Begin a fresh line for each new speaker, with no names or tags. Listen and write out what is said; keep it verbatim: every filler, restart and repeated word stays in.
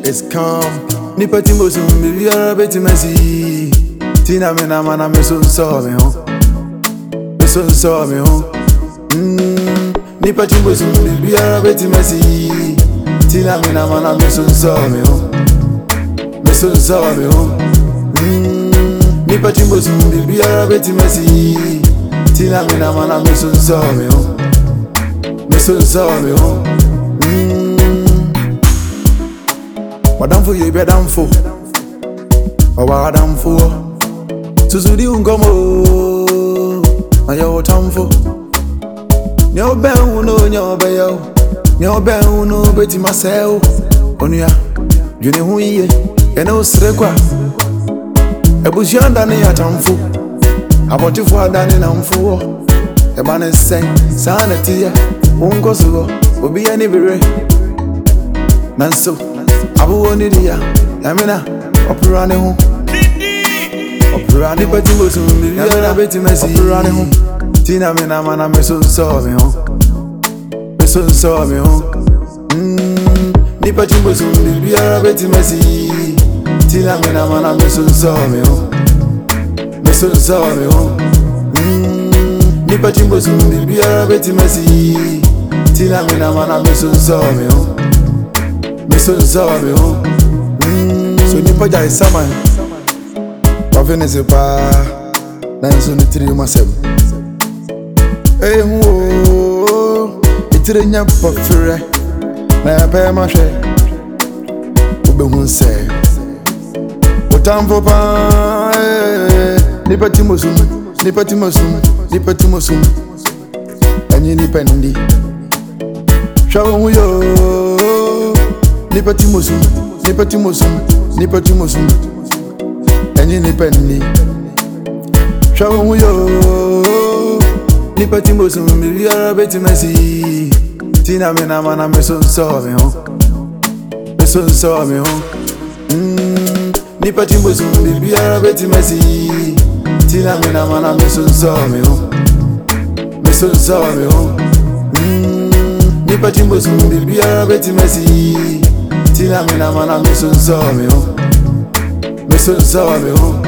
It's calm. Nipa timbo sum bibi ara beti mesi. Tina me na mana me so so me ho. Me so so me ho. Mm. Nipa timbo sum bibi ara beti mesi. Tina me na mana me so so me ho. Me so so me ho. Mm. Nipa timbo sum bibi ara beti mesi. Tina me na mana me so so me ho. Me so so me ho. Madam for you be dam for. Owa dam for. Susudi ungomo. Na yo tamfo. Nyo be uno nyo be yo. Nyo be uno beti masel. Onuya. Dwene hu yiye. Ene osire kwa. Ebusianda ne yatamfo. Abotifo adane namfo. E ba ne sen. Sanity ya. Ungoso. Obi ani bere. Nanso. Abu woni dia, yamina, opera hu. Opera ni pati mo sum bi yamina beti mesi. Opera hu. Tina me na mana me so so me ho. Me so so me ho. Mm. Ni pati mo sum bi yamina beti mesi. Tina me na mana me so so me ho. Me so so me ho. Mm. Ni pati mo sum bi yamina beti mesi. Tina me na mana me so so me ho. Me so so me ho. So nipa jai saman. Wafene se pa. Na nso ni tiri masem. Eh ho. Itire nya pofre. Na ya pa ma hwe. Obe hu se. Otamfo pa. Nipa timosum. Nipa timosum. Nipa timosum. Anyi nipa ndi. Shawo hu yo. Nipa timosum, nipa timosum, nipa timosum. Enyi nipa ni. Shawo mu yo. Nipa timosum bibi ara beti mesi. Tina me na mana me so so me ho. Me so so me ho. Mm. Nipa timosum bibi ara beti mesi. Tina me na mana me so so me ho. Me so so me ho. Mm. Nipa timosum bibi ara beti mesi. Tina me na mana me so so me ho. Me so so me ho.